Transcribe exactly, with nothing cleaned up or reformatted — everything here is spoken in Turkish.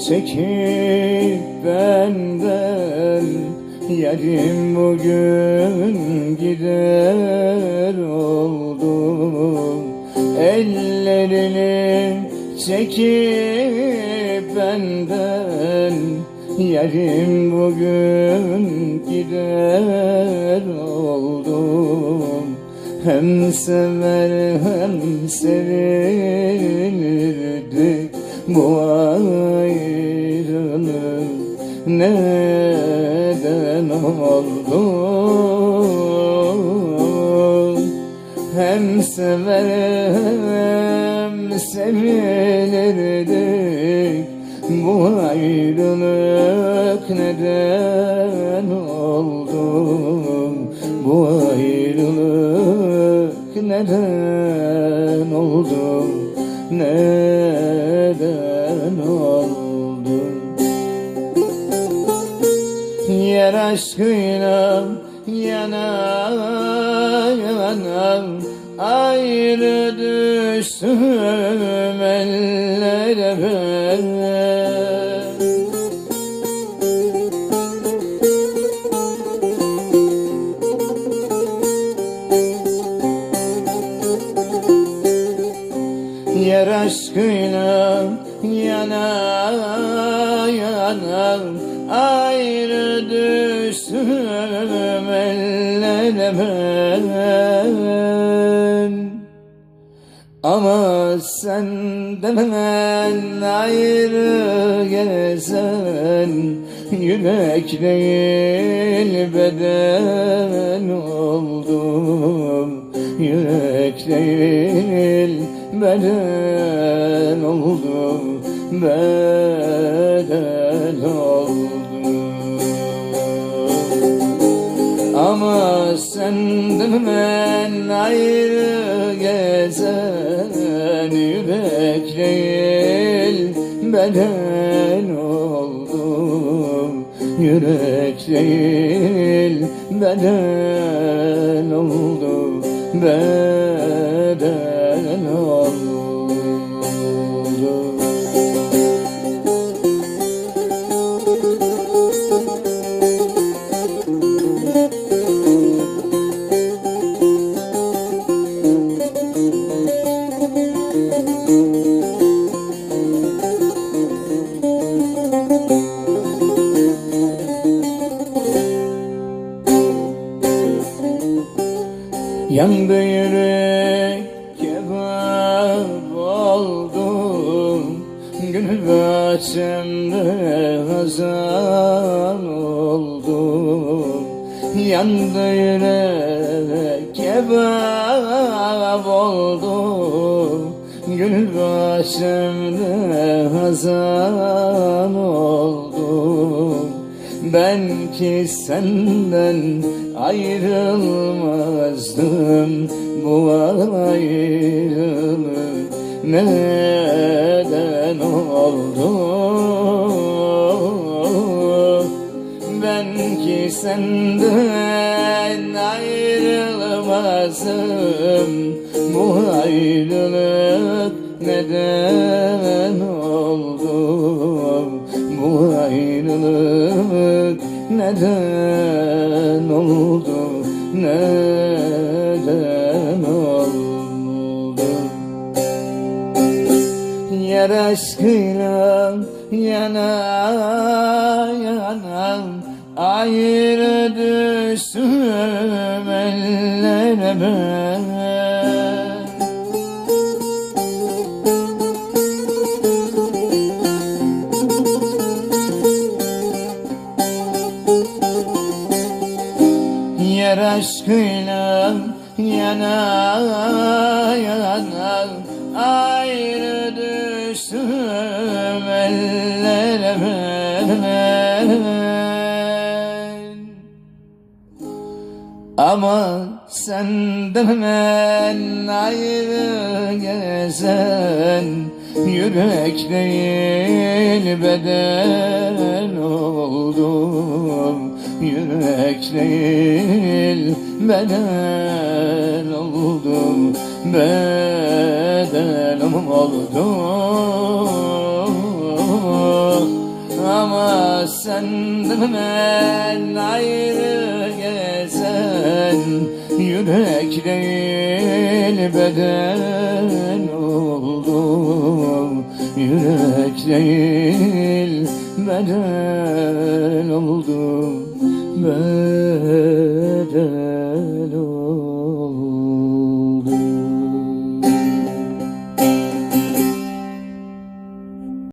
çekip benden, yarim bugün gider oldu. Ellerini çekip benden, yarim bugün gider oldum. Hem sever hem sevilirdik, bu ayrılık neden oldu? Hem sever hem sevilirdik, bu ayrılık neden oldu? Bu ayrılık neden oldu? Neden oldu? Yer aşkıyla yana yana, ayrı düştüm ellere ben. Yer aşkıyla yana yana, ayrı düştüm ellere ben. Ama sen benden ayrı gezen, yürek değil beden oldum. Yürek değil beden oldum, beden oldum. Ama senden ben ayrı gezen, yürek değil beden oldum. Yürek değil beden oldum, beden oldum. Yandı yürek kebap oldum, gönül bahçemde hazan oldum. Yandı yürek kebap oldum, gönül bahçemde hazan oldum. Ben ki senden ayrılmazdım, bu ayrılık neden oldu? Ben ki senden ayrılmazdım, bu ayrılık neden oldu? Bu ayrılık neden oldu? Neden oldu? Yer aşkıyla yana yana, ayrı düştüm ellere ben. Yer aşkıyla yana yana, ayrı düştüm ellere ben. Ama senden ben ayrı gezen, yürek değil beden oldum. Yürek değil beden oldum, beden oldum. senden ayrı gezen yürek değil beden oldu. Yürek değil beden oldu. Ben